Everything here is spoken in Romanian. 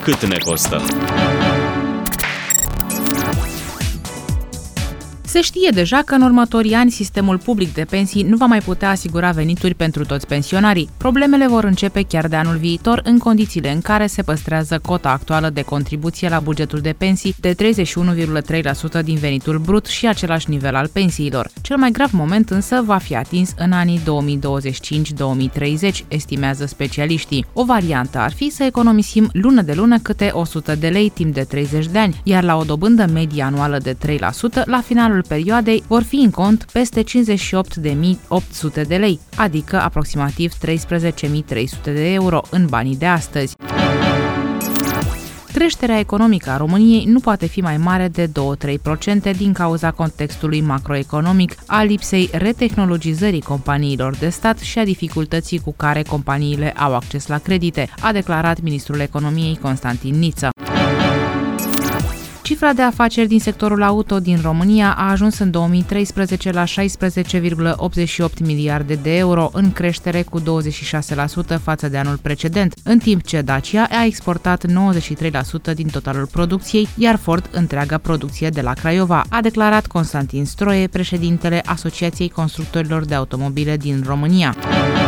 Cât ne costă? Se știe deja că în următorii ani sistemul public de pensii nu va mai putea asigura venituri pentru toți pensionarii. Problemele vor începe chiar de anul viitor, în condițiile în care se păstrează cota actuală de contribuție la bugetul de pensii de 31,3% din venitul brut și același nivel al pensiilor. Cel mai grav moment însă va fi atins în anii 2025-2030, estimează specialiștii. O variantă ar fi să economisim lună de lună câte 100 de lei timp de 30 de ani, iar la o dobândă medie anuală de 3%, la finalul perioadei vor fi în cont peste 58.800 de lei, adică aproximativ 13.300 de euro în banii de astăzi. Creșterea economică a României nu poate fi mai mare de 2-3% din cauza contextului macroeconomic, a lipsei retehnologizării companiilor de stat și a dificultății cu care companiile au acces la credite, a declarat ministrul economiei Constantin Niță. Cifra de afaceri din sectorul auto din România a ajuns în 2013 la 16,88 miliarde de euro, în creștere cu 26% față de anul precedent, în timp ce Dacia a exportat 93% din totalul producției, iar Ford întreaga producție de la Craiova, a declarat Constantin Stroie, președintele Asociației Constructorilor de Automobile din România.